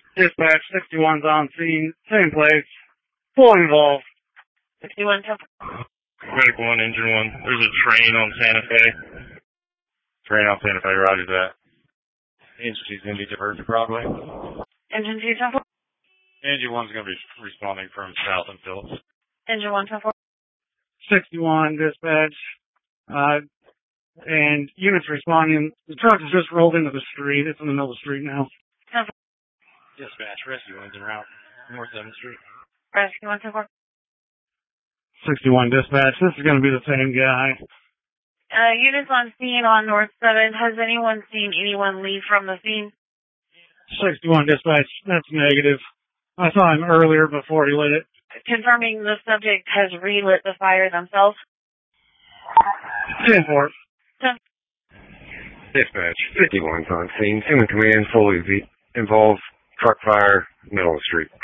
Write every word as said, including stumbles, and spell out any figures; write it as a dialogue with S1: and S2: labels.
S1: Dispatch, sixty-one's on scene, same place, fully involved.
S2: sixty-one, ten.
S3: Medic one, engine one. There's a train on Santa Fe. Train on Santa Fe, roger that. Engine two's going to be diverted to Broadway.
S2: Engine two, ten four.
S3: Engine one's going to be responding from south and Phillips.
S2: Engine one, ten four.
S1: sixty-one, dispatch, uh, and units responding. The truck has just rolled into the street. It's in the middle of the street now.
S2: ten four.
S3: Dispatch, rescue one's en route, North seventh Street.
S2: Rescue one, ten four.
S1: sixty-one, dispatch. This is going to be the same guy.
S2: Uh, units on scene on North seventh. Has anyone seen anyone leave from the scene?
S1: sixty-one, dispatch. That's negative. I saw him earlier before he lit it.
S2: Confirming the subject has relit the fire themselves.
S1: ten four.
S2: ten.
S4: Dispatch, fifty-one's on scene. Human command fully involved. Truck fire, middle of the street.